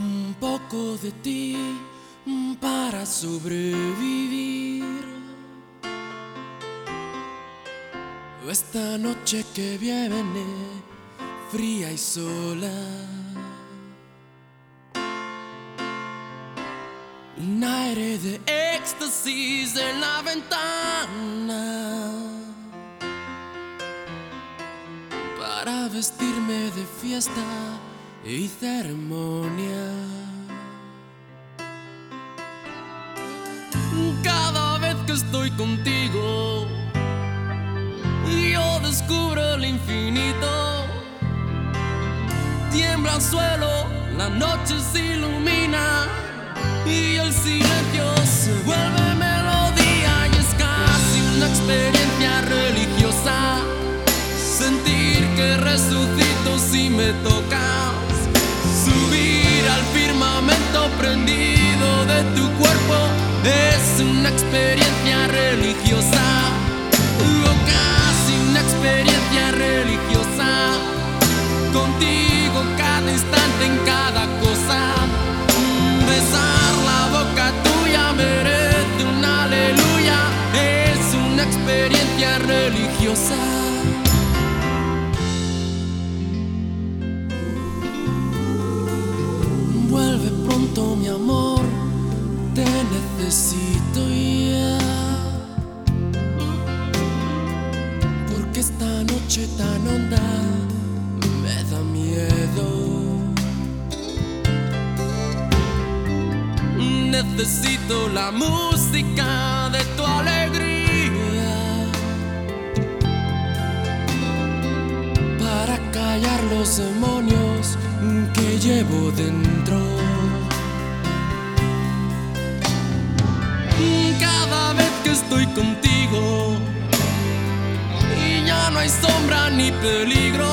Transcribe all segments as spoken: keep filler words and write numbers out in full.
Un poco de ti para sobrevivir. Esta noche que viene fría y sola, un aire de éxtasis en la ventana para vestirme de fiesta y ceremonia. Cada vez que estoy contigo, yo descubro el infinito. Tiembla el suelo, la noche se ilumina y el silencio se vuelve melodía. Y es casi una experiencia religiosa sentir que resucito si me tocas. Subir al firmamento prendido de tu cuerpo es una experiencia religiosa, o casi una experiencia religiosa. Contigo cada instante, en cada cosa, besar la boca tuya merece un aleluya. Es una experiencia religiosa. Vuelve pronto, mi amor, te necesito ya, porque esta noche tan honda me da miedo. Necesito la música de tu alegría para callar los demonios que llevo dentro. Cada vez que estoy contigo y ya no hay sombra ni peligro,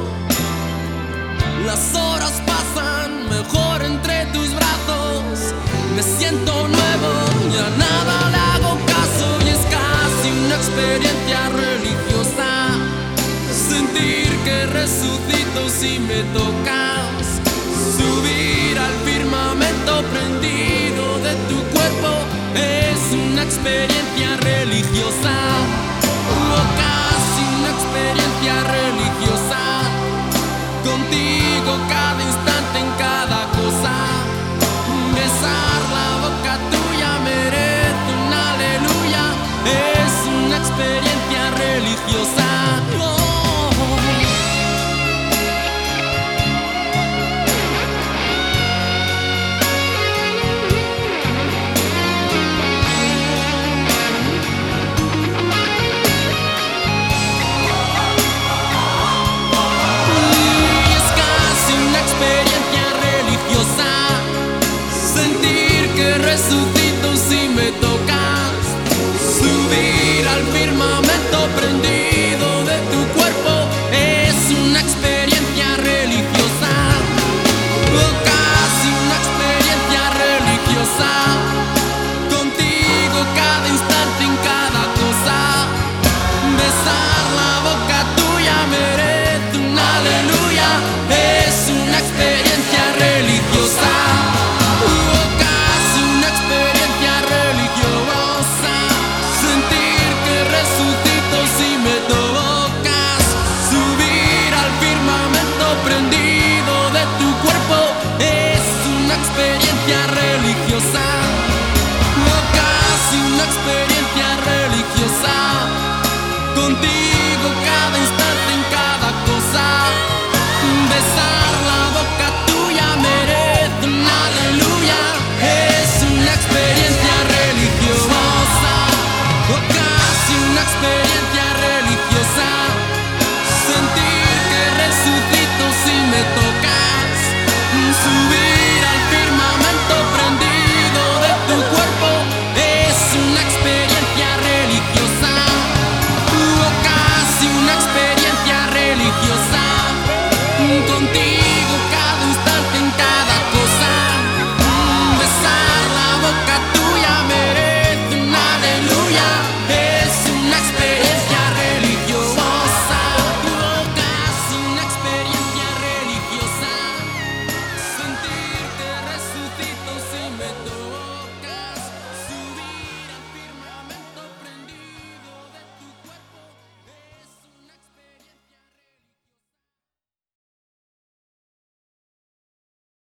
las horas pasan mejor entre tus brazos. Me siento nuevo, ya nada le hago caso. Y es casi una experiencia religiosa sentir que resucito si me tocas. Subir al firmamento prendido de tu cuerpo es una experiencia religiosa, o casi una experiencia religiosa.